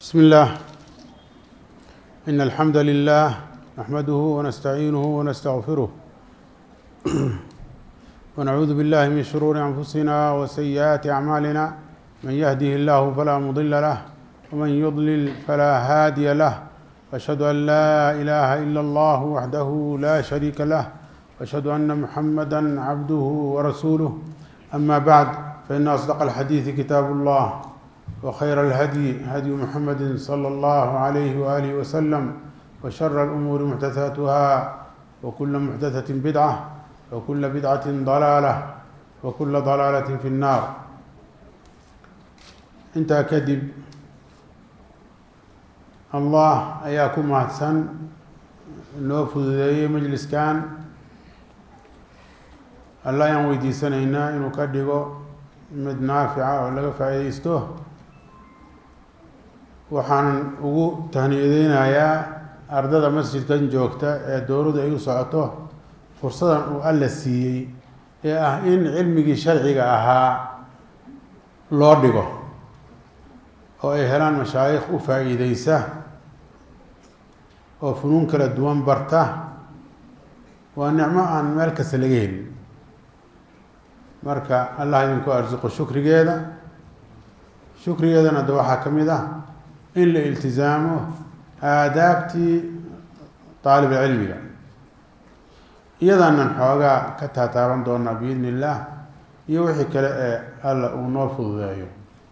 بسم الله إن الحمد لله نحمده ونستعينه ونستغفره ونعوذ بالله من شرور أنفسنا وسيئات أعمالنا من يهده الله فلا مضل له ومن يضلل فلا هادي له وأشهد أن لا إله إلا الله وحده لا شريك له وأشهد أن محمدا عبده ورسوله أما بعد فإن أصدق الحديث كتاب الله وخير الهدي هدي محمد صلى الله عليه وآله وسلم وشر الأمور محدثاتها وكل محدثة بدعة وكل بدعة ضلالة وكل ضلالة في النار. انت كذب الله أياكم مهتسن نوفذ ذي مجلس كان الله ينويدي سنينا إنه كدقو مد نافعة ولا فايديسته waxaan ugu tahniyadeynayaa ardada masjidkan joogta ee dowladda ay u socoto fursadan uu alla siiyey ee ah in cilmigii sharciga ahaa loo dhigo oo ay helaan mashaayikh u faa'iideysa oo funuun kala duwan barta waa nicmo aan meel kasta laga helin marka allah idinku arsuqo shukrigeedana da waxaa ka mid ah in la iltizaamo aadaabtii طaalib cilmiga iyadaanan xoogaa ka taataaban doonaa biidni illaah iyo wixii kale ee alla uu noo fududeeyo.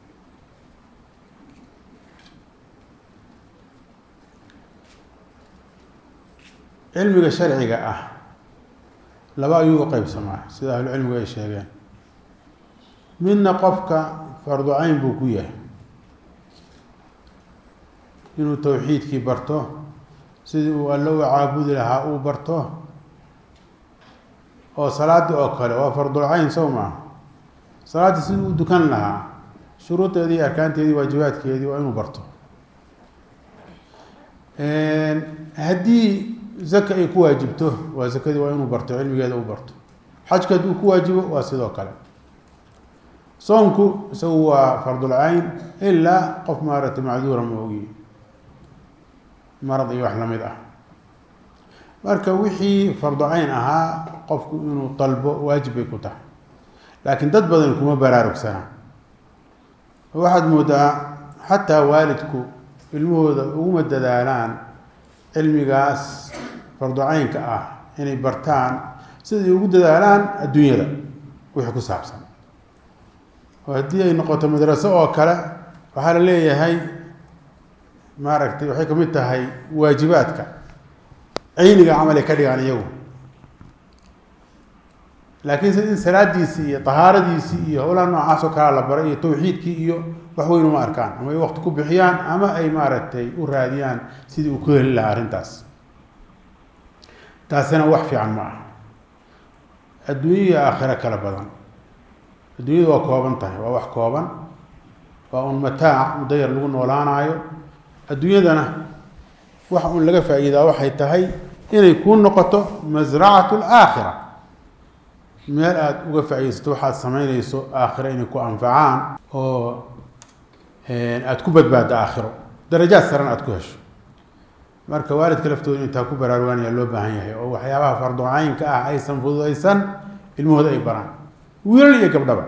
cilmiga sharciga ah laba ayuu u qeybsamaa sida ahlu cilmigu ay sheegeen. midna qofka fardu cayn buu ku yahay inuu tawxiidkii barto sidii uu alla u caabudi lahaa uu barto oo salaadii oo kale waa fardul cayn sow maaha. salaaddii sidii uu dukan lahaa shuruudeedii arkaanteedii waajibaadkeedii waa inuu barto. haddii zaka ay ku waajibto waa zakadii waa inuu barto cilmigeeda uu barto. xajka hadduu ku waajibo waa sidoo kale. soomku isagu waa fardul cayn ilaa qof maaragtay macduura ma ogi marad iyo wax lamid ah. marka wixii fardu cayn ahaa qofku inuu dalbo waajib bay ku tahay laakiin dad badan kuma baraarugsana. waxaad moodaa xataa waalidku ilmahooda uguma dadaalaan cilmigaas fardu caynka ah inay bartaan siday ugu dadaalaan adduunyada wixii ku saabsan. oo haddii ay noqoto madraso oo kale waxaa la leeyahay maaragtay waxay kamid tahay waajibaadka cayniga camal ay ka dhigaan iyagu, laakiinse in salaadiisii iyo tahaaradiisii iyo howlaha noocaas oo kalea la baray iyo tawxiidkii iyo wax weyn uma arkaan ama ay waqti ku bixiyaan ama ay maaragtay u raadiyaan sidii uu ku heli lahaa arrintaas. taasina wax fiican ma ah. adduunya iyo aakhiro kala badan. adduunyadu waa kooban tahay, waa wax kooban, waa un mataac muddo yar lagu noolaanayo. adduunyadana waxa un laga faa'iidaa waxay tahay inay kuu noqoto masracatu laakhira, meel aada uga faa'iidaysato waxaad samaynayso aakhiro inay ku anfacaan oo aada ku badbaaddo aakhiro darajaad saran aada ku hesho. marka waalidka laftooda intaa ku baraarugaan ayaa loo baahan yahay oo waxyaabaha fardu caynka ah aysan fududaysan ilmahooda ay baraan, wiilal iyo gabdhaba.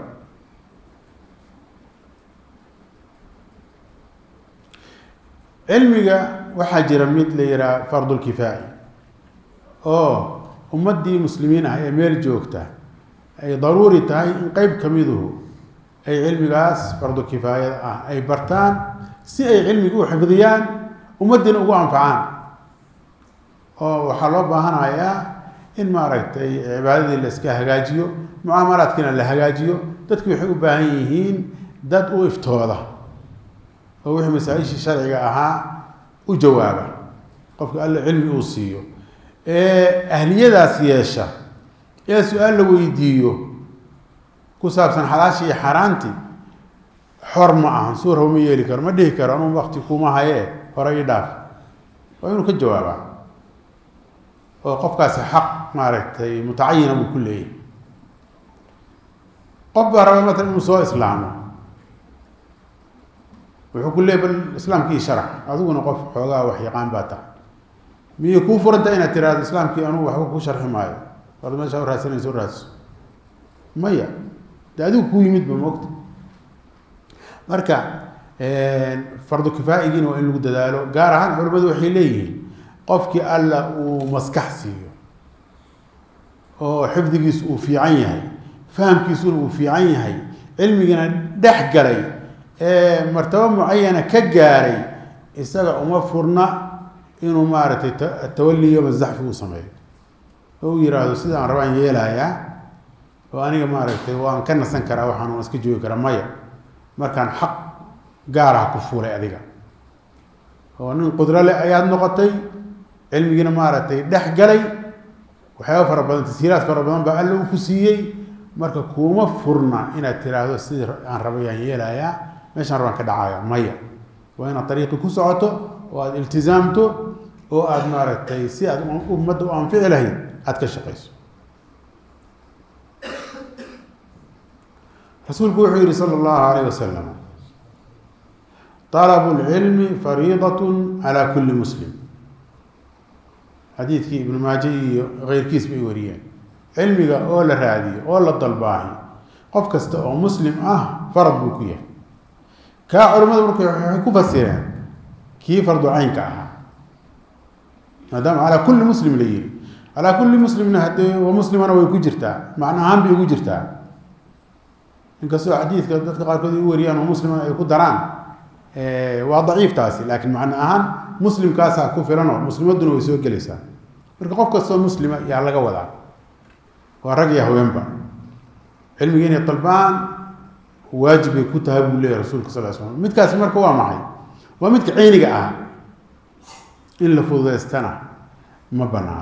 cilmiga waxaa jira mid la yihaha fardulkifaa'i oo ummaddii muslimiin ah ee meel joogta ay daruuri tahay in qeyb ka miduhu ay cilmigaas fardu kifaayada ah ay bartaan si ay cilmiga u xifdiyaan ummaddiina ugu anfacaan. oo waxaa loo baahanayaa in maaragtay cibaadadii la iska hagaajiyo, mucaamalaadkiina la hagaajiyo. dadki waxay u baahan yihiin dad u iftooda oo wixii masaa-ishii sharciga ahaa u jawaaba. qofka alla cilmi uu siiyo ee ahliyadaas yeesha ee su-aal la weydiiyo ku saabsan xalaashii iyo xaaraantii xor ma ahan. suura uma yeeli karo, ma dhihi karo anuu waqti kuma hayee hore ii dhaaf. waa inuu ka jawaabaa oo qofkaasi xaq maaragtay mutacayina buu ku leeyahay. qof baa raba matalan inuu soo islaamo wuxuu ku leeyahay bal islaamkii sharax adiguna qof xoogaa wax yaqaan baa tahay miyay kuu furanta inaad tiraahdo islaamkii anugu waxba kuu sharxi maayo war meesha u raadsanayso raadso maya de adigu kuu yimid ba moogta marka fardu kifaa'igiina waa in lagu dadaalo gaar ahaan culimmadu waxay leeyihiin qofkii alla uu maskax siiyo oo xifdigiisu uu fiican yahay fahamkiisuna uu fiican yahay cilmigana dhex galay martaba mucayana ka gaaray isaga uma furna inuu maaragtay tawalli iyo mazaxfi uu sameeyo oo uu yiraahdo sida aan rabaan yeelayaa oo aniga maaragtay waan ka nasan karaa waxaan iska joogi karaa maya markaan xaq gaar ah ku fuulay adiga oo nin qudro leh ayaad noqotay cilmigina maaragtay dhex galay waxyaaba fara badan tashiiraad fara badan baa alla uu ku siiyey marka kuuma furna inaad tiraahdo sidii aan rabayaan yeelayaa meeshaan rabaan ka dhacaya maya waa inaad dariiqi ku socoto oo aada iltizaamto oo aada maaragtay si aad ummadda u anfici lahayd aada ka shaqayso rasuulku wuxuu yihi sala allahu alayh wasalam طلب العلم فريضة على كل مسلم حديث ابن ماجه غير كيس بيوريان علمي أول رادي أول الضلباهي قف كست أو مسلم فرض بكية كعلماء بكية كفسران كي فرض عين كأها ما دام على كل مسلم ليل على كل مسلم نهدي ومسلم أنا ويكجرتا معنى عام بيكجرتا إن كسر حديث كذا قال كذا يوريان ومسلم يكون دران وضعيف تاسي لكن معنى أهم مسلم كاسا كفرنا مسلم الدنيا ويسوي جلسة بركوف كسر مسلم يا الله جودا ورجع هو ينبع علم جيني الطلبان واجب كتاب الله رسول صلى الله عليه وسلم متكاس مركوا معي ومتك عيني جاء إلا فوضى استنا ما بنا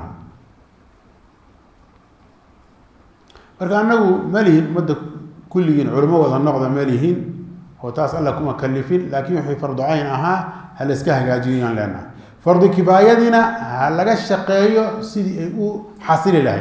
بركان أنه مالين مدة كل جين علماء وذا النقد مالين وتاس الله كما كلفين لكن يحيي فرض عين هل اسكاه جاجيين لنا فرض كفايتنا هل لقى الشقية سيدي حاصل لهي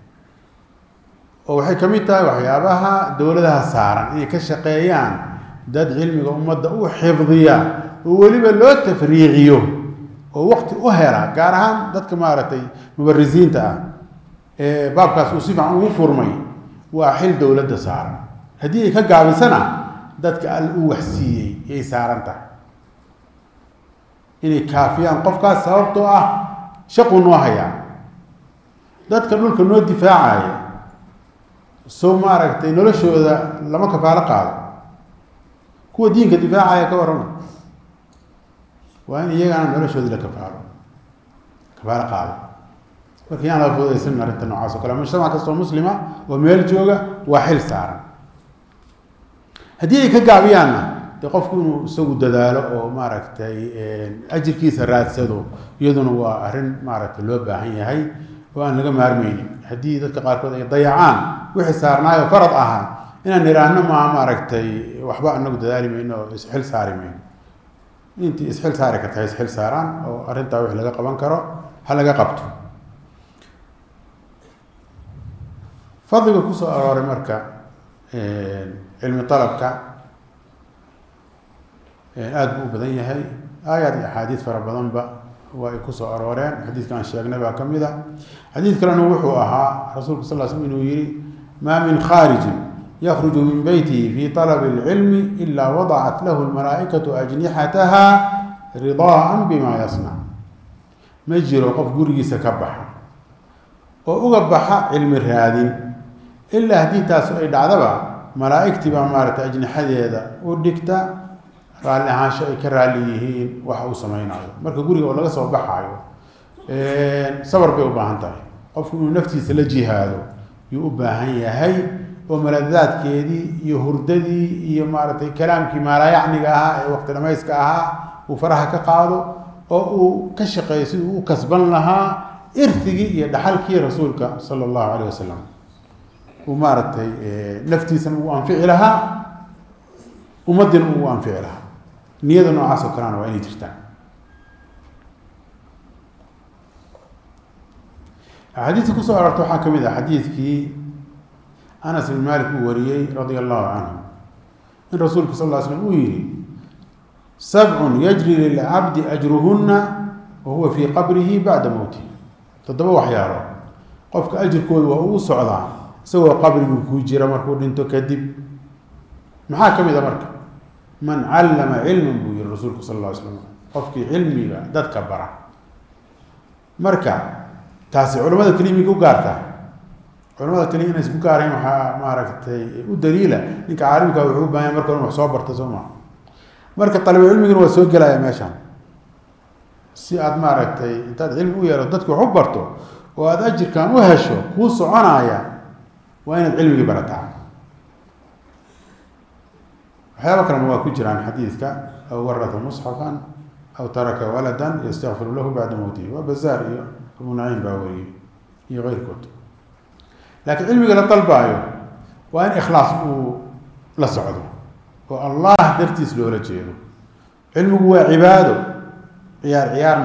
وحي كميتا وحيابها دولتها سارا إيه كالشقيان داد علمي ومدى حفظية ولما لو تفريغيو ووقت أهرا قارهان داد كمارتي مبرزين تا باب كاس وصيف عنه فرمي وحل دولتها سارا هدي كقابل سنة dadka al uu waxsiiyay ay saaran tahay inay kaafiyaan qofkaas sababtoo shaqo noo haya dadka dhulka noo difaacaya soo maaragtay noloshooda lama kafaalo qaado kuwa diinka difaacaya ka warama waa in iyagana noloshooda la kafaalo qaado markii aan la fududaysan arrinta noocaas oo kale mujtamac kastoo muslima oo meel jooga waa xil saaran haddii ay ka gaabiyaanna dee qofku inuu isagu dadaalo oo maaragtay ajirkiisa raadsado iyaduna waa arrin maaragtay loo baahan yahay oo aan laga maarmaynin haddii dadka qaarkood ay dayacaan wixii saarnaayo farad ahaa inaan niraahno maaha maaragtay waxba anagu dadaali mayno oo isxil saari mayno intii isxil saari karta ha isxil saaraan oo arrintaa wix laga qaban karo ha laga qabto fadliga kusoo arooray marka علم طلبك aad buu badan yahay aayad iyo xadiis fara badan ba way ku soo arooreen xadiiskan sheegnay baa kamida xadiis kalena wuxuu ahaa rasuulku sallallahu alayhi wasallam inuu yiri ma min kharij yakhruju min baytihi fi talab al-ilm illa wada'at lahu al-mala'ikatu ajnihataha ridaan bima yasna ma jiro qof gurigiisa ka baxa oo uga baxa cilmi raadin illa hadii taas ay dhacdaba malaa'ikti baa maaragtay ajnaxadeeda u dhigta raalli ahaansho ay ka raalli yihiin waxa uu samaynayo marka guriga oo laga soo baxaayo sabar bay u baahan tahay qofku inuu naftiisa la jihaado yuu u baahan yahay oo maladaadkeedii iyo hurdadii iyo maaragtay kalaamkii maalayacniga ahaa ee waqti dhamayska ahaa uu faraha ka qaado oo uu ka shaqeeyo sidii uu kasban lahaa irthigii iyo dhaxalkii rasuulka sala allahu calayh wasalam ومارتي نفتي سن وانفعي لها ومدن وانفعي لها نيادة نوعا سكران وإني ترتان حديث كسو أردت حاكم إذا حديث كي أنس بن مالك وريي رضي الله عنه إن رسولك صلى الله عليه وسلم ويري 7 يجري للعبد أجرهن وهو في قبره بعد موته تضبط وحياره قفك أجر كود وهو صعدا سوى قبره كوجير مركود انتو كذب محاكم إذا مركب من علم علما بي الرسول صلى الله عليه وسلم قفك علمي داد كبرا مركب تاسع علماء الكلمة يقول قارتا علماء الكلمة يسمو قارين ما ركتي ودليلة إنك عالمك وحوب ما يمركب ومحصوب برتزوما مركب طالب علمي يقول وسوق لا يا ماشان si aad maaragtay intaad cilmi u yeelo dadku wax u barto oo aad ajirkan u hesho kuu soconaya waa inaad cilmigii barataa waxyaaba kalena waa ku jiraan xadiidka aw warada musxafan aw taraka waladan yastakfiru lahu bacda mawtihi waa bazaar iyo abu naciim baa wariyey iyo keyrkood laakiin cilmiga la dalbaayo waa in ikhlaas uu la socdo oo allah dartiis loola jeedo cilmigu waa cibaado عيار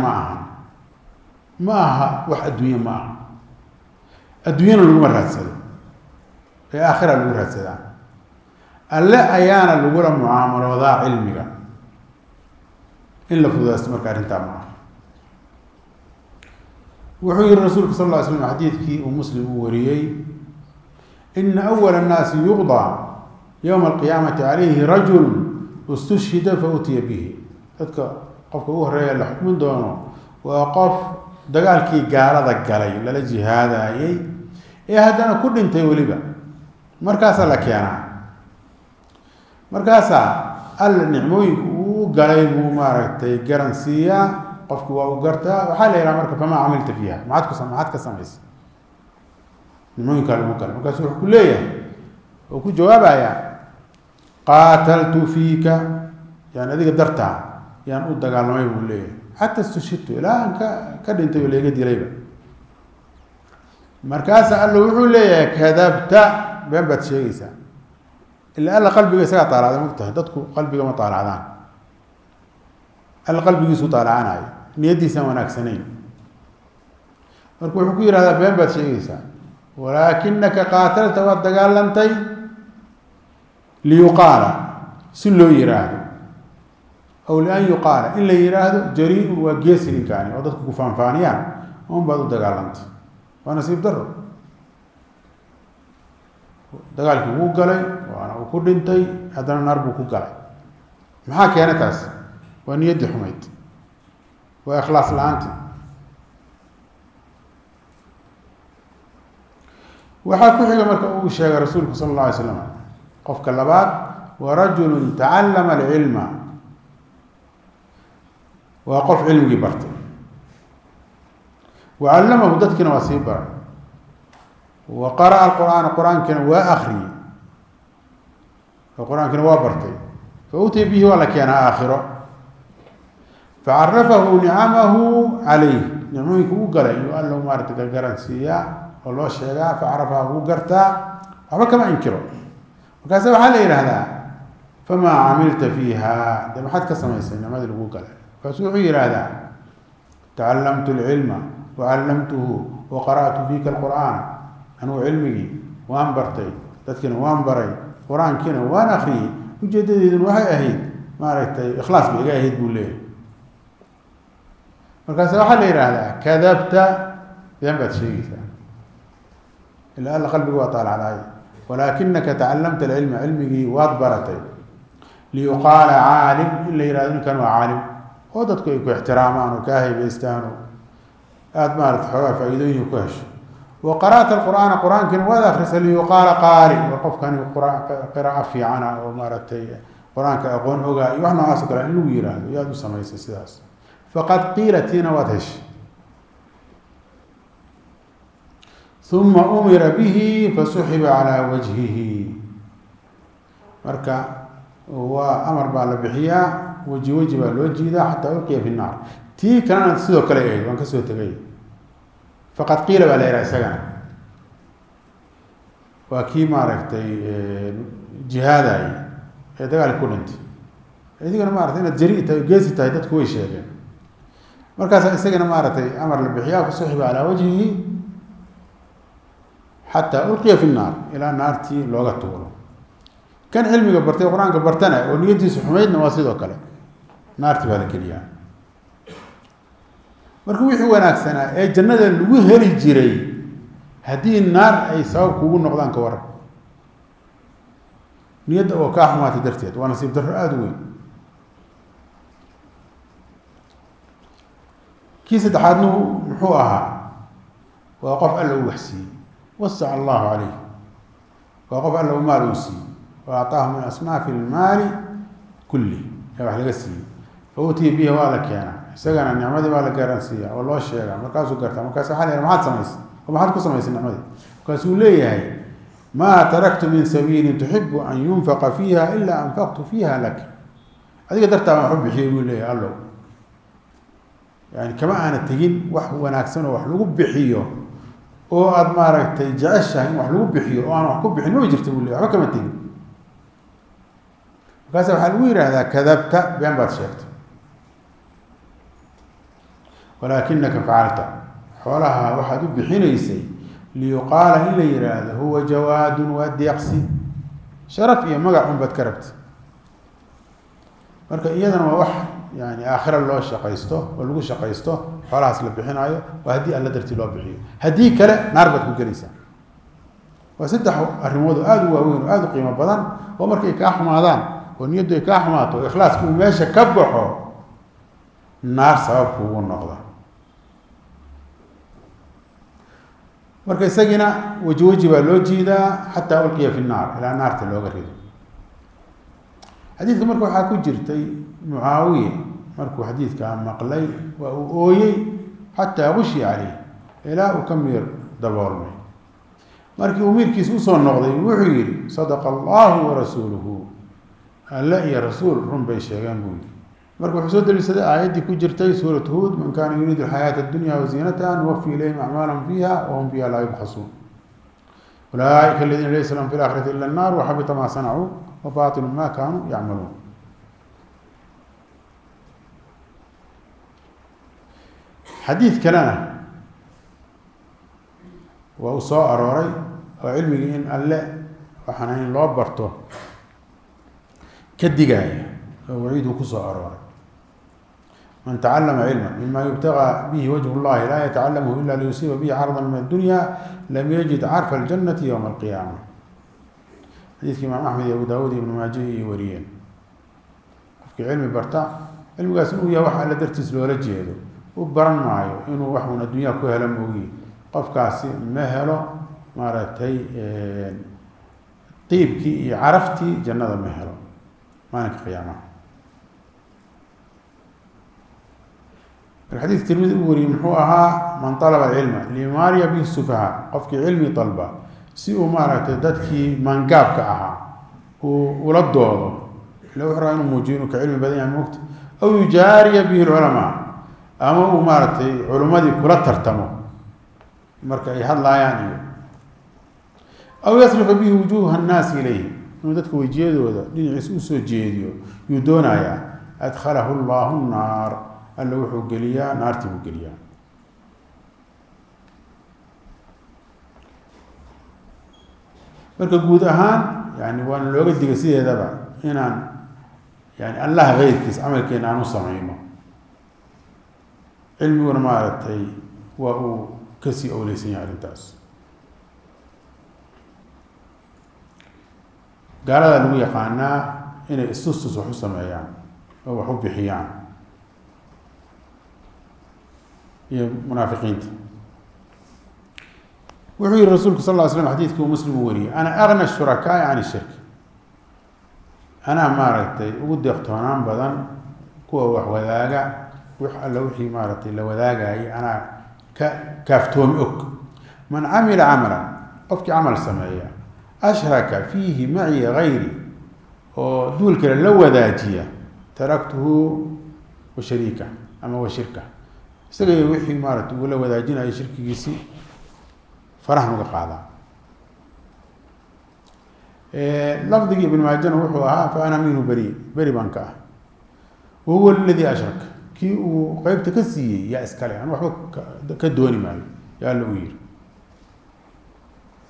معها واحد الدنيا معها الدنيا اللي مرة تسلم في آخرها اللي مرة تسلم ألا أيانا اللي قول معاملة وضاع علمك إلا فضاء استمر كارين معه وحي الرسول صلى الله عليه وسلم حديث كي ومسلم وريي إن أول الناس يقضى يوم القيامة عليه رجل استشهد فأتي به qofka ugu horeeya la xukmin doono waa qof dagaalkii gaalada galay lala jihaadayay ee haddana ku dhintay weliba markaasaa la keenaa markaasaa alla nicmooyinku uu galay buu maaragtay garansiiyaa qofku waa u gartaa waxaa la yidhaha marka famaa camilta fiiha maxaad ka samaysay nicmooyinkaa lagu galay markaasu wuxuu ku leeyahay oo ku jawaabayaa qaataltu fiika yani adiga dartaa yaan u dagaalamay buu leeyahay xataa istushidtu ilaa aan ka dhintay oo leega dilayba markaasa alla wuxuu leeyahay kadabta been baad sheegaysaa ilaa alla qalbiga isagaa taalacda mogtahay dadku qalbiga ma taalacdaan alla qalbigiisu taalacanayo niyaddiisaan wanaagsanayn marka wuxuu ku yidhahdaa been baad sheegaysaa walaakinaka qaatalta waad dagaalantay liyuqaala si loo yiraahdo أو لأن يقال إن لا يراد جريء وجيسر كان وضدك كفان فانيان هم بعض الدجالنت وأنا سيب در دجالك هو قلي وأنا أقول أنتي هذا النار بكو قلي معك أنا تاس وأن يدي حميد وإخلاص الأنت وحكوا حاجة مركب الشيخ رسولك صلى الله عليه وسلم قف كلبات ورجل تعلم العلم وقف علمي برته وعلمه دتك نواسيبا وقرأ القرآن كان وآخري القرآن كان وابرتي فأتي به ولا كان آخره فعرفه نعمه عليه نعمه وقال له الله ما رتك الجرنسية والله شجاع فعرفه وقرتا وما كما ينكره وكذا حال هذا فما عملت فيها ده ما حد كسم يسمع ما ادري قال فسوعي هذا تعلمت العلم وعلمته وقرأت فيك القرآن أنا علمي وأنبرتي تذكر وأنبري قرآن كنا وأنا أخري وجدد وحي أهيد ما رأيت إخلاص بيجا أهيد بوليه مركز واحد هذا كذبت ينبت شيء إلا ألا قلبي وطال علي ولكنك تعلمت العلم علمي وأدبرتي ليقال عالم إلا يرادون كانوا عالم ودتك يكون احترامان وكاهي بيستانوا أدمارت حواف فايدين وكهش وقرأت القرآن كان وذا أخرس اللي يقال قارئ وقف كان قراءة في عنا ومارتي قرآن كأقون أوغا يوحنا عاسكرا إنه يراد يادو سميس السياس فقد قيلت هنا وادهش ثم أمر به فسحب على وجهه مركا وأمر بالبحية وجه بالوجه ذا حتى ألقي في النار تي كانت سيدو كلاي وان كسو تغي فقد قيل بلا راسغنا وكي ما ركتي جهاداي دغال كونت idigana maartay inaad jari tahay geesi tahay dadku way sheegeen markaas isagana maartay amar la bixiyaa ku suuxiba ala wajhihi hatta ulqiya fi an-nar ila naarti looga tuuro kan cilmiga bartay quraanka bartana oo niyadiisu xumeydna waa sidoo kale naarti baa la geliyaa. marka wixii wanaagsanaa ee jannada lagu heli jiray haddii naar ay sabab kugu noqdaan ka waran niyadda oo kaa xumaatay darteed waa nasiib darro aada u weyn. kii saddexaadna muxuu ahaa waa qof alla u waxsiiyey wasaca allahu calayh waa qof alla u maal uu siiyey wa acطaahu min asnaafi ilmaali kulli ee wax laga siiyey fa utiya bihi waa la keenaa isagana nicmadii baa la garansiiyaa oo loo sheegaa markaasuu gartaa markaas waxaa la yidhaha maxaad samaysay oo maxaad ku samaysay nicmadii markaasuu leeyahay maa taraktu min sabiilin tuxibu an yunfaqa fiiha ilaa anfaqtu fiiha laka adiga dartaa baan waxu bixiyey buu leeyahay allow yani kama aana tegin wax wanaagsan oo wax lagu bixiyo oo aada maaragtay jeceshahay in wax lagu bixiyo oo aan wax ku bixin maba jirta buu leeyahay waxba kama tegin markaasa waxaa lagu yidhaahdaa kadabta been baad sheegtay walaakinaka facalta xoolaha waxaad u bixinaysay liyuqaala in la yidhaahdo huwa jawaadun waa deeqsi sharaf iyo magac un baad ka rabtay marka iyadana waa wax yani aakhira loo shaqaysto oo lagu shaqaysto xoolahaas la bixinaayo waa haddii alla dartii loo bixiyo haddii kale naar baad ku gelaysaa. waa saddex arrimood oo aada u waaweyn oo aada u qiimo badan oo markay kaa xumaadaan oo niyaddu ay kaa xumaato oo ikhlaasku uu meesha ka baxo naar sababku ugu noqda. marka isagina weji weji baa loo jiidaa xataa ulqiya fi naar ilaa naarta looga rido. xadiidka marka waxaa ku jirtay mucaawiya markuu xadiidkaa maqlay waa uu ooyey xataa gushi caleyh ilaa uu ka miir daboolmay. markii uu miirkiisa usoo noqday wuxuu yihi sadaqa allahu warasuuluhu alle iyo rasuul run bay sheegeen buu yihi. marka wuxuu soo daliishaday aayaddii ku jirtay suurat huud man kaana yuriidu alxayaata addunya waziinataha nuwafi ilayhim acmaalahum fiiha wahum fiiha laa yubxasuun ulaaika aladiina laysa lahum fi laakhirati ila annaar waxabita maa sanacuu wa baatilu ma kaanuu yacmaluun. xadiid kalena waa uu soo arooray oo cilmigii in alle waxaana in loo barto ka digaaya oo waciiduu ku soo arooray man tacalama cilma mima yubtagaa bihi wajhu اllahi laa yatacalamuhu ila liyusiiba bihi carda min addunya lam yajid carfa اljannati ywma alqiyaama. xadiidka imaam axmed iyo abu daawuud iyo ibnu maaje iyo wariyeen qofkii cilmi barta cilmigaas inuu yahay wax alla dartiis loola jeedo u baran maayo inuu waxuun addunya ku helo moogi qofkaasi ma helo maaragtay qiibkii iyo caraftii jannada ma helo maalinka qiyaamaha. xadiidka tirmidi u wariyey muxuu ahaa man alaba alcilma limaariya bihi sufaha qofkii cilmi dalba si uu maaragtay dadkii maangaabka ahaa uu ula doodo ila wuxuu rabaa inuu muujiyo inuu ka cilmi badan yahay moogta aw yujaariya bihi lculamaa ama uu maaragtay culimmadii kula tartamo marka ay hadlaayaan iyo aw yasrifa bihi wujuuha annaasi ilayhi inuu dadka wejiyadooda dhinaciisa usoo jeediyo yuu doonayaa adkhalahu allahu nnaar alla wuxuu geliyaa naartii buu geliyaa. marka guud ahaan yani waana looga digay sideedaba inaan yani allah keyrkiis camalkeena aan u samayno cilmiguna maaragtay waa uu kasii owleysan yahay arrintaas. gaalada lagu yaqaanaa inay istustus wax u sameeyaan oo wax u bixiyaan iyo munaafiqiinta. wuxuu yihi rasuulku sal ll ly slam xadiidkii uu muslim u wariyey ana agna shurakaai can ishirk anaa maaragtay ugu deeqtoonaan badan kuwa wax wadaaga wax alla wixii maaragtay la wadaagayay anaa ka kaaftoomi og. man camila camalan qofkii camal sameeya ashraka fiihi maci gayri oo duul kale la wadaajiya taraktuhu wa shariika ama wa shirka isaga iyo wixii maaragtay uu la wadaajinayo shirkigiisii farahan uga qaadaa. lafdigii ibn maajana wuxuu ahaa fa ana minhu beri baan ka ah wahuwa aladii ashraka kii uu qeybta ka siiyey yaa iskale aan waxba ka dooni maayo yaa alla u yiri.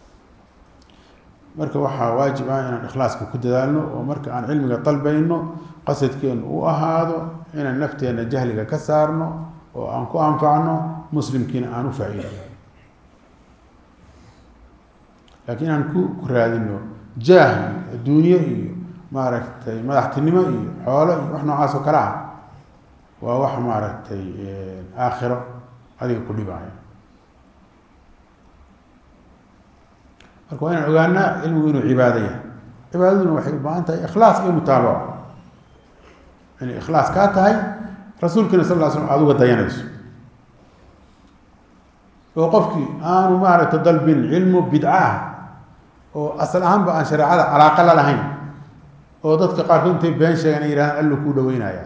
marka waxaa waajib ah inaan ikhlaaska ku dadaalno oo marka aan cilmiga dalbayno qasadkeen u ahaado inaan nafteena jahliga ka saarno oo aan ku anfacno muslimkiina aan u faa'iideyno laakiin aan ku raadino jaah adduunyo iyo maaragtay madaxtinimo iyo xoolo iyo wax noocaas oo kale ah waa wax maaragtay aakhiro adiga ku dhibaayo marka waa inaan ogaanaa cilmigu inuu cibaado yahay cibaadaduna waxay u baahan tahay ikhlaas iyo mutaabaco inay ikhlaas kaa tahay rasuulkiina sal lla slam aada uga dayanayso oo qofkii aanu maaragtay dalbin cilmu bidca ah oo asal ahaanba aan shareecada calaaqa la lahayn oo dadka qaarkood intay been sheegaan ay yidhahdaan allo kuu dhaweynaya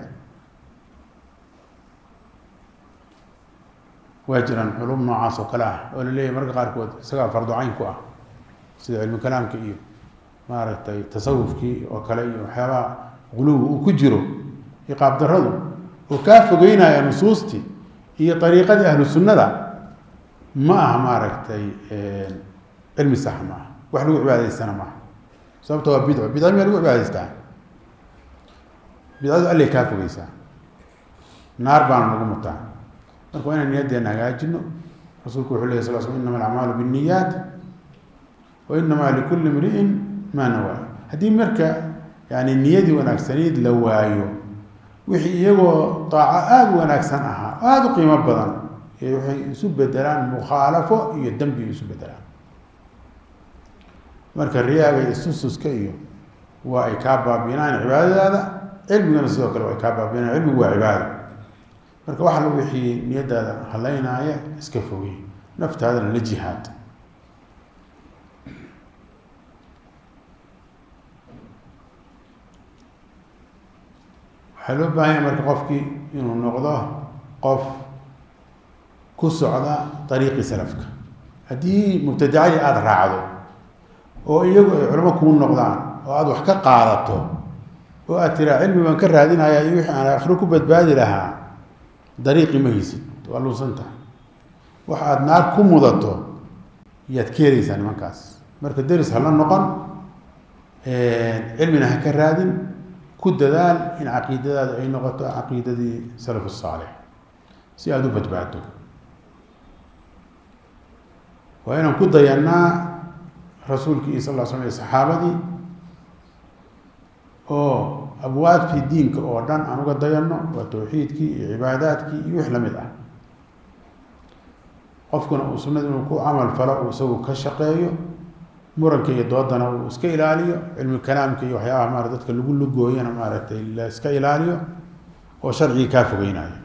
waa jiraan culum noocaas oo kale ah oo la leeyahay marka qaarkood isagaa fardu cayn ku ah sida cilmi kalaamka iyo maaragtay tasawufkii oo kale iyo waxyaabaha quluwiga uu ku jiro iyo qaab darradu oo kaa fogeynaya nusuustii iyo ariiqadii ahlu sunnada ma aha maaragtay cilmi sax ma aha wax lagu cibaadaystana maaha sababta waa bidco bidco miyaa lagu cibaadaystaa bidcadu allay kaa fogeysaa naar baana lagu mutaa marka waa inaan niyaddeena hagaajino rasuulku wuxuu lehy sal sl innama alacmaalu binniyaat wa inamaa likulli imri'in maa nawaa haddii marka yani niyadii wanaagsanayd la waayo wixii iyagoo daaco aada u wanaagsan ahaa aada u qiimo badan waxay isu bedelaan mukhaalafo iyo dembi isu bedelaan marka riyaaga iyo sususka iyo waa ay kaa baabiinaan cibaadadaada cilmigana sidoo kale waa ay kaa baabiinaan cilmigu waa cibaado marka waxa la wixii niyadaada halaynaaya iska fogey naftaadana la jihaad waxaa loo baahan yahay marka qofkii inuu noqdo qof ku socda dariiqii salafka haddii mubtadacadii aada raacdo oo iyagu ay culamo kuu noqdaan oo aada wax ka qaadato oo aad tiraa cilmi baan ka raadinaya iyo wixii aan aakhiro ku badbaadi lahaa dariiqii ma haysid waa luusan tahay wax aada naar ku mudato yaad ka helaysaa nimankaas marka deris hala noqon cilmina ha ka raadin ku dadaal in caqiidadaada ay noqoto caqiidadii salaf saalix si aada u badbaado waa inaan ku dayanaa rasuulkii sal ll slam iyo saxaabadii oo abwaabtii diinka oo dhan aan uga dayanno waa tawxiidkii iyo cibaadaadkii iyo wix lamid ah qofkuna uu sunnada inuu ku camal falo uu isagu ka shaqeeyo muranka iyo doodana uu iska ilaaliyo cilmi kalaamka iyo waxyaabaha maarata dadka lagu lugooyana maaragtay la iska ilaaliyo oo sharcigii kaa fogeynayo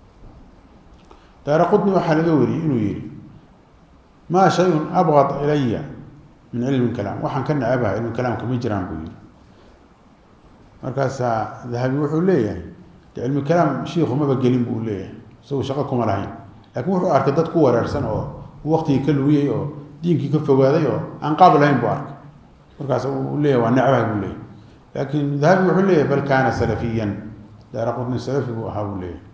daara qutni waxaa laga wariyey inuu yihi maa shayun abgad ilaya min cilmi kalaam waxaan ka nacabaha cilmi kalaamka ma jiraan buu yihi markaasaa dahabi wuxuu leeyahay de cilmi kalaam shiiku maba gelin buu leeyahay isagu shaqo kuma lahayn laakiin wuxuu arkay dad ku wareersan oo waqtigii ka lugiyey oo diinkii ka fogaaday oo aan qaab lahayn buu arkay markaas uu leeyahay waa necbaha buu leeyahay laakiin dahabi wuxuu leeyahay bal kaana salafiyan daara qutni salafi buu ahaa buu leeyahay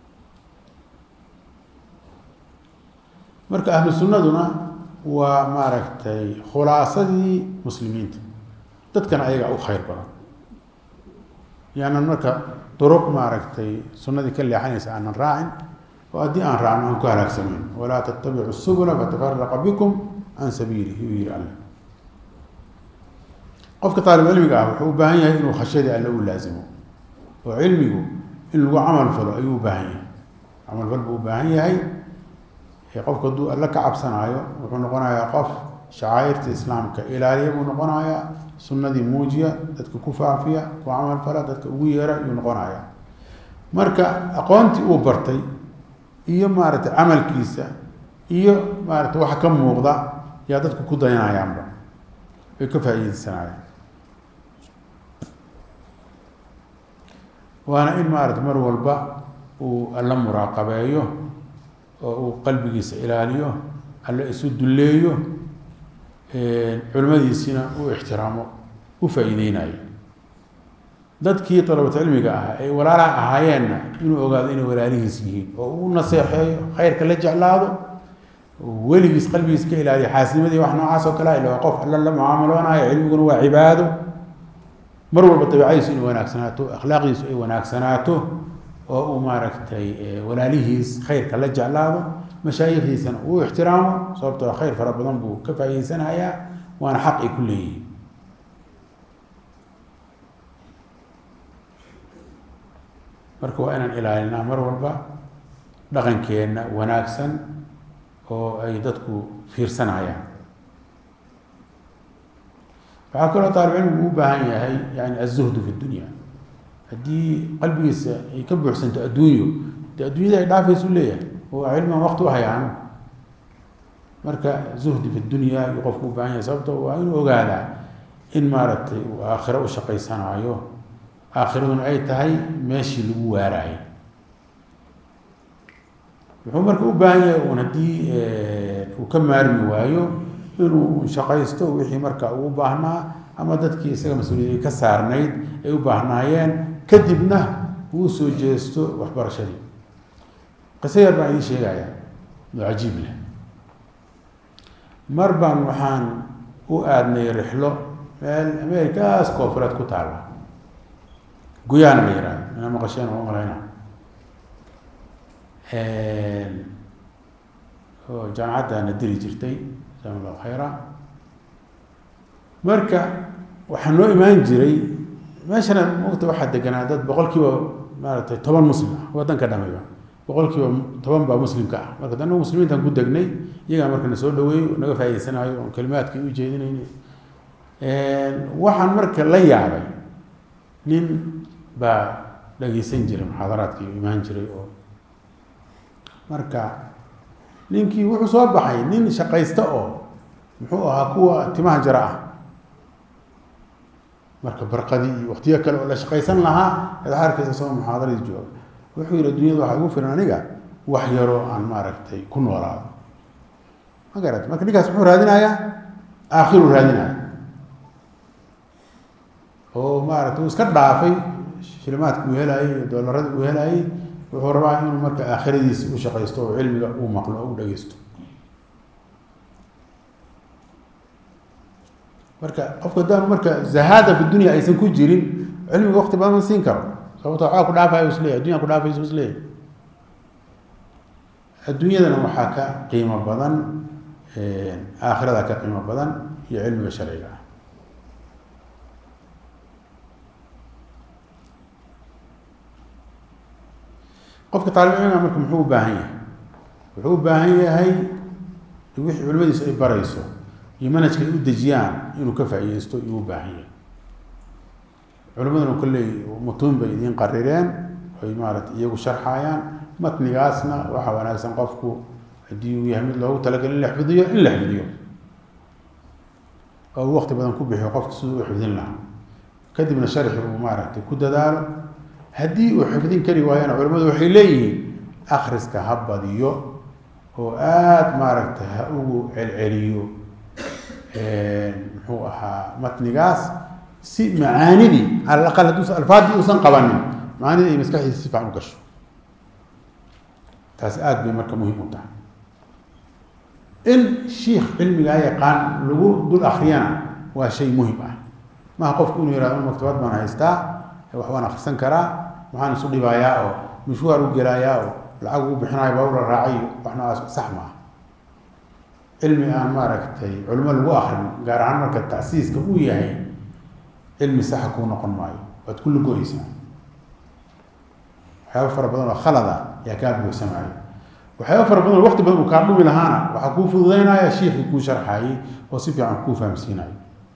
marka ahlu sunnaduna waa maaragtay khulaasadii muslimiinta dadkana ayagaa u khayr badan yaanan marka duruq maaragtay sunnadii ka leexanaysa aanan raacin oo haddii aan raacno aan ku halaagsamayn walaa tattabicu subula fatafaraqa bikum can sabiilihi uu yihi alle qofka taalibcilmiga ah wuxuu u baahan yahay inuu khashyadii alle u laazimo oo cilmigu in lagu camal falo ayuu u baahan yahay camal fal buu u baahan yahay qofku hadduu alle ka cabsanaayo wuxuu noqonayaa qof shacaa'irta islaamka ilaaliya buu noqonayaa sunnadii muujiya dadka ku faafiya ku camal fala dadka ugu yeera ayuu noqonayaa marka aqoontii uu bartay iyo maaragtay camalkiisa iyo maaragtay waxa ka muuqda yaa dadku ku dayanayaanba ay ka faa'iideysanayaan waana in maaragtay mar walba uu alla muraaqabeeyo oo uu qalbigiisa ilaaliyo alla isu dulleeyo culimadiisina uu ixtiraamo u faa'iideynayo dadkii dalabat cilmiga ah ay walaalaha ahaayeenna inuu ogaado inay walaalihiis yihiin oo uu naseexeeyo khayrka la jeclaado weligiis qalbigiis ka ilaaliyo xaasnimadii wax noocaas oo kale ila waa qof alla la mucaamaloonayo cilmiguna waa cibaado mar walba dabeecadiisu inay wanaagsanaato akhlaaqdiisu ay wanaagsanaato oo uu maaragtay walaalihiis khayrka la jeclaado mashaayikhdiisana uu ixtiraamo sababtoo khayr fara badan buu ka faa'iideysanayaa waana xaq ay ku leeyihiin marka waa inaan ilaalinaa mar walba dhaqankeenna wanaagsan oo ay dadku fiirsanayaan waxaa kaloo طaalib cilmigu u baahan yahay yani aلzuhdu fi اdunya haddii qalbigiisa ay ka buuxsanto adduunyo dee adduunyada ay dhaafaysu leeyahay oo cilmigan waqti u hayaano marka zuhdi fi dunya ayuu qofku u baahan yahay sababto waa inuu ogaadaa in maaragtay uu aakhiro u shaqaysanaayo aakhiraduna ay tahay meeshii lagu waaraayay wuxuu marka u baahan yahay un haddii uu ka maarmi waayo inuu shaqaysto wixii marka uu baahnaa ama dadkii isaga mas-uuliyadda ka saarnayd ay u baahnaayeen kadibna uu soo jeesto waxbarashadii qiso yar baan idiin sheegayaa oo cajiib leh mar baan waxaan u aadnay rixlo meel ameerikaas koofureed ku taalla guyaana la yihahdo inaa maqasheen oo malayna oo jaamacaddaana diri jirtay jazakum allahu khayra marka waxaa noo imaan jiray meeshana mogta waxaa deganaa dad boqolkiiba maaragtay 10 muslim ah waddanka dhamayba boqolkiiba 10 baa muslimka ah marka danu muslimiintan ku degnay iyagaa marka na soo dhaweeyo naga faa'iideysanayo oon kalimaadkii u jeedinaynay waxaan marka la yaabay nin baa dhageysan jiray muxaadaraadkii imaan jiray oo marka ninkii wuxuu soo baxay nin shaqaysta oo muxuu ahaa kuwa timaha jara ah marka barqadii iyo waqtiyo kale oo la shaqaysan lahaa edaxaarkiisa soo muxaadaradii jooga wuxuu yidhi adduunyada waxaa igu filan aniga wax yaroo aan maaragtay ku noolaado ma garat marka ninkaas muxuu raadinayaa aakhiru raadinaya oo maaragtay uu iska dhaafay shilimaadka uu helayay iyo doolarada uu helayay wuxuu rabaa inuu marka aakhiradiisa u shaqaysto oo cilmiga uu maqlo oo u dhageysto marka qofka haddaan marka zahaada fi dunya aysan ku jirin cilmiga waqti badan ma siin karo sababto waxaa ku dhaafayo is leeyahay addunya ku dhaafayso is leeyahay adduunyadana waxaa ka qiimo badan aakhirada ka qiimo badan iyo cilmiga sharciga ah qofka طaalib cilmiga marka muxuu u baahan yahay wuxuu u baahan yahay wixii culimadiisu ay barayso iyo manhajka ay u dejiyaan inuu ka faa'iideysto ayuu u baahan yahay culimaduna kolley mutuun bay idiin qarireen ay maaragtay iyagu sharxayaan matnigaasna waxaa wanaagsan qofku haddii uu yahay mid loogu talagalay in la xifdiyo oo uu waqti badan ku bixiyo qofka siduu u xifdin lahaa kadibna sharxi uu maaragtay ku dadaalo haddii uu xifdin kari waayana culimmadu waxay leeyihiin akhriska ha badiyo oo aada maaragtay ha ugu celceliyo muxuu ahaa matnigaas si macaanidii cala alaqal hadduusan alfaadii uusan qabanin macaanidii ay maskaxdiisa si fiican u gasho taasi aada bay marka muhiim u tahay in shiikh cilmigaa yaqaan lagu dul akriyana waa shay muhim ah maha qofku inuu yihahdo maktabad baan haystaa wax baan akrisan karaa waxaan isu dhibaayaa oo mashwaar u gelaayaa oo lacag ugu bixinayo bawla raacay wax noocaas sax maaha cilmi aan maaragtay culimo lagu akrin gaar ahaan marka tacsiiska uu yahay cilmi saxa kuu noqon maayo waad ku lugoyeysaa waxyaaba fara badan oo khalada yaa kaa buuxsamaayo waxyaaba fara badan oo waqti badan uu kaa dhumi lahaana waxaa kuu fududeynaya shiikhii kuu sharxayay oo si fiican kuu fahamsiinayo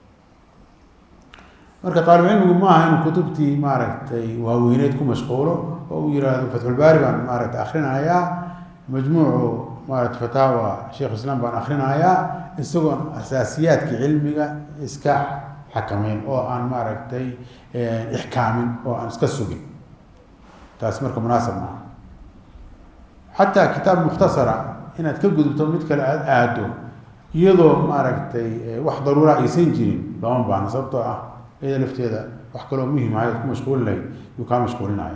marka طaalib cilmigu ma aha inuu kutubtii maaragtay waaweyneed ku mashquulo oo uu yihahdo fatxulbaari baan maaragtay akrinayaa majmuucu maaragtay fataawa sheekh islaam baan akrinayaa isagoon asaasiyaadkii cilmiga iska xakameyn oo aan maaragtay ixkaamin oo aan iska sugin taas marka munaasab maaha xataa kitaab mukhtasara inaad ka gudubto mid kale aada aado iyadoo maaragtay wax daruura aysan jirin lama baahno sababtoo ah iyada lafteeda wax kaloo muhim ahayd ku mashquulin lahayd yuu kaa mashquulinaya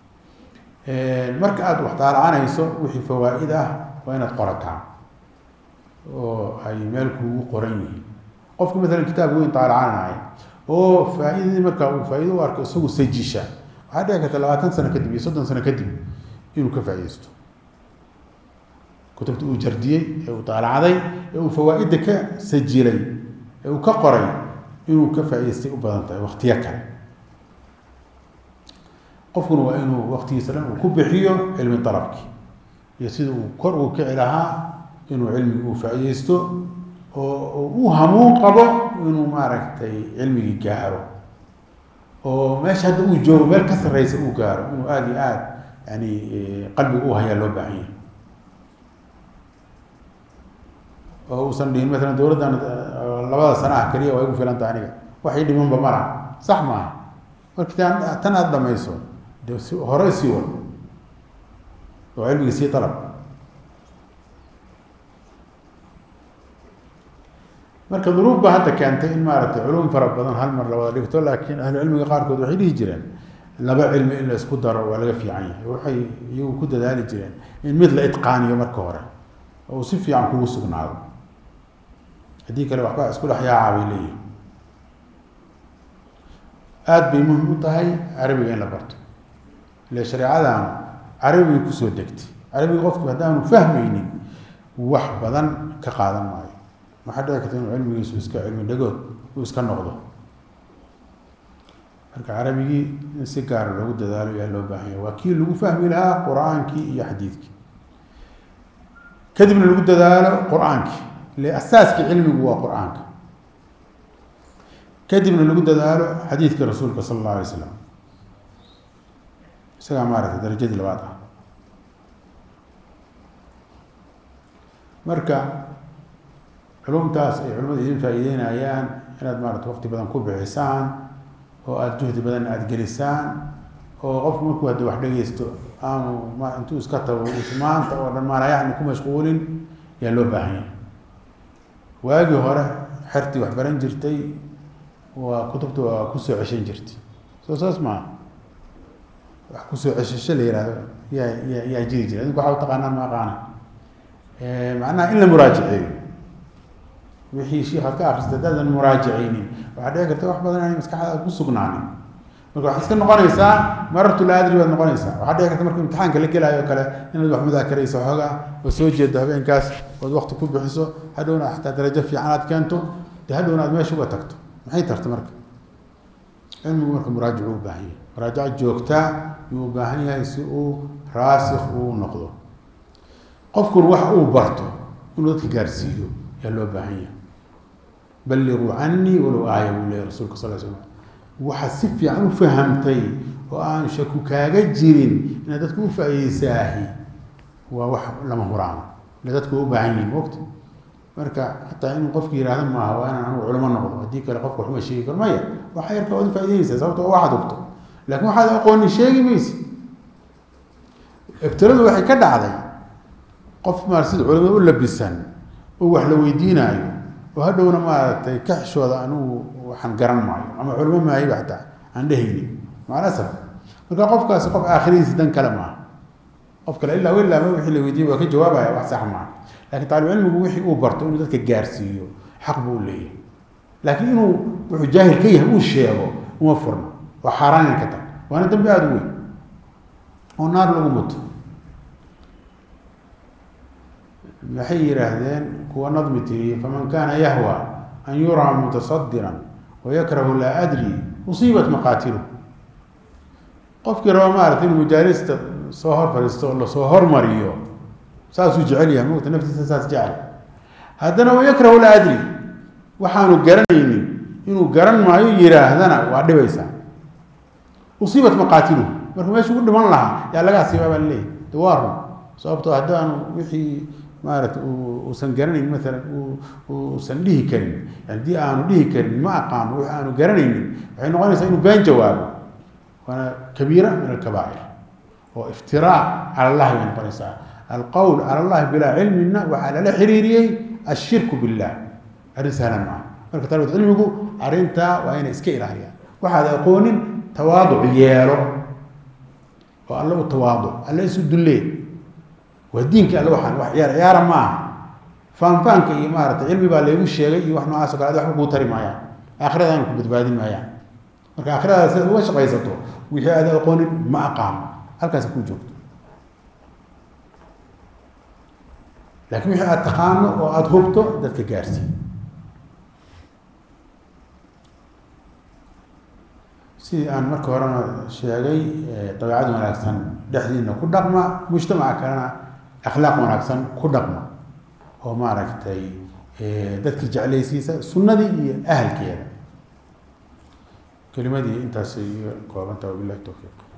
marka aada wax daalacanayso wixii fawaa'id ah waa inaad qorataa oo ay meel kuugu qoran yihiin qofku maalan kitaab weyn daalacanaya oo faa'iidadii markaa uu faa'iido u arko isagu sajisha waxaa dhici karta 20 sano kadib iyo 30 sano kadib inuu ka faa'iideysto kutubta uu jardiyey ee uu taalacday ee uu fawaa'ida ka sajilay ee uu ka qoray inuu ka faa'iideystay u badan tahay waqtiyo kale qofkuna waa inuu waqtigiisa dhan uu ku bixiyo cilmi talabki iyo sida uu kor ugu kici lahaa inuu cilmiga uu faa'iideysto oo uu hamuun qabo inuu maaragtay cilmigii gaaro oo meesha hadda uu joogo meel ka sarreysa uu gaaro inuu aada iyo aada yani qalbiga u hayaa loo baahan yahay oo uusan dhihin maalan dowladdan 2 sano ah kaliya waa igu filan tahay aniga waxay dhimanba mara sax maaha markii tan aada dhamayso dee hore sii wad oo cilmiga sii talab marka duruub baa hadda keentay in maaragtay culum fara badan hal mar la wada dhigto laakiin ahlu cilmiga qaarkood waxay dhihi jireen laba cilmi in la isku daro waa laga fiican yahay waxay iyagu ku dadaali jireen in mid la itqaaniyo marka hore oo si fiican kugu sugnaado haddii kale waxbaa isku dhex yaacaa bay leeyihin aada bay muhim u tahay carabiga in la barto ile shareecadan carabigay kusoo degtay carabiga qofku haddaanu fahmaynin wax badan ka qaadan maayo waxaa dhici karta inuu cilmigiisu iska cilmi dhagood uu iska noqdo marka carabigii in si gaara loogu dadaalo yaa loo baahan yahay waa kii lagu fahmi lahaa qur-aankii iyo xadiidkii kadibna lagu dadaalo qur-aankii ile asaaskii cilmigu waa qur-aanka kadibna lagu dadaalo xadiidka rasuulka sala allahu alay slam isagaa maaragtay darajadii labaad ah marka culumtaas ay culimadu idin faa'iideynayaan inaad maaragtay waqti badan ku bixisaan oo aada juhdi badan aada gelisaan oo qofku markuu hadda wax dhegeysto aanu intuu iska tago maanta oo dhan maana yacni ku mashquulin yaa loo baahan yahay waagii hore xertii wax baran jirtay waa kutubta waa kusoo ceshan jirtay soo saas maa wax kusoo ceshasho la yihahdo yaa jiri jira idinku waxaa utaqaanaan ma aqaana macnaha in la muraajaceeyo wixii shiikaad ka akrista haddaadan muraajaceynin waxaa dhici karta wax badan aanay maskaxdaada ku sugnaanin marka waxaad iska noqonaysaa marartu la adri baad noqonaysaa waxaa dhici karta marka imtixaanka la gelaayo kale inaad wax mudaakarayso xoogaa oo soo jeedo habeenkaas ood waqti ku bixiso hadhowna xataa darajo fiican aad keento dee hadhowna aad meesha uga tagto maxay tarta marka cilmigu marka muraajac u baahan yahay muraajaca joogtaa yuu u baahan yahay si uu raasikh uu noqdo qofkuna wax uu barto inuu dadka gaarsiiyo yaa loo baahan yahay balliquu canii walow aaya buu leeyahy rasuulka sal slam waxaad si fiican u fahamtay oo aan shaku kaaga jirin inaad dadka u faa'iideysaahi waa wax lama huraano ile dadku waa u baahan yihin mogta marka hataa inuu qofki yihahda maaha waa inaan anigu culimo noqdo haddii kale qofka waxuma sheegi karo maya waxa yarka waad u faa'ideynaysaa sababto waxaad ogto laakin waxaad aqoonin sheegi maysid ibtiradu waxay ka dhacday qof maar sida culimada u labisan oo wax la weydiinaayo oo hadhowna maaragtay ka xishooda anigu waxaan garan maayo ama culimo maahiba hataa aan dhehaynin macalasaf marka qofkaasi qof aakhiradiisa dan kale maaha qof kale ilaa ilaa wixii la weydiiyey waa ka jawaabaya wax sax maaha lakin taalibcilmigu wixii uu barto inuu dadka gaarsiiyo xaq buu u leeyahay laakiin inuu wuxuu jaahil ka yahay uu sheego uma furno waa xaaraanin ka tag waana dambi aada u weyn oo naar lagu muto maxay yidhaahdeen kuwa nadmi tiriye faman kana yahwa an yuraa mutasadiran wayakrahu laa adri usiibat maqaatilu qofkii raba maarata inuu majaalista soo hor fadhiisto oo lasoo hormariyo saasuu jecel yahay mogta naftiisa saas jecel haddana wayakrahu laa adri waxaanu garanaynin inuu garan maayo yihaahdana waa dhibaysaa usiibat maqaatilu marka meesha u dhiman lahaa yaa laga asiibaa baa laleeyahy dawaarun sababtoo haddaanu wixii maarata uusan garanayn maalan uusan dhihi karin haddii aanu dhihi karin ma aqaano wix aanu garanaynin waxay noqonaysaa inuu been jawaabo waana kabiira min alkabaa'ir oo iftiraac cala allahi bay noqonaysaa alqowl cala allahi bilaa cilmina waxaa lala xiriiriyey ashirku billah arrin sahlan maaha marka taalibad cilmigu arrintaa waa inay iska ilaaliyaan waxaad aqoonin tawaaduc yeelo oo alla u tawaaduc alla isu dullee waa diinka alle waxaan wax ciyaara maaha faanfaanka iyo maarata cilmi baa laygu sheegay iyo wax noocaas o kale ad waxba kuu tari maayaan aakhiradaana ku badbaadin maayaan marka aakhirada sida uga shaqaysato wixii aad aqoonin ma aqaan halkaas ku joogto laakiin wixii aad taqaano oo aad hubto dadka gaarsi si aan marka horena sheegay dabeecad wanaagsan dhexdiina ku dhaqma mujtamaca kalena akhlaaq wanaagsan ku dhaqma oo maaragtay dadka jeclaysiisa sunnadii iyo ahalkeeda kelimadii intaas ay koobantahay billahi tawfiiq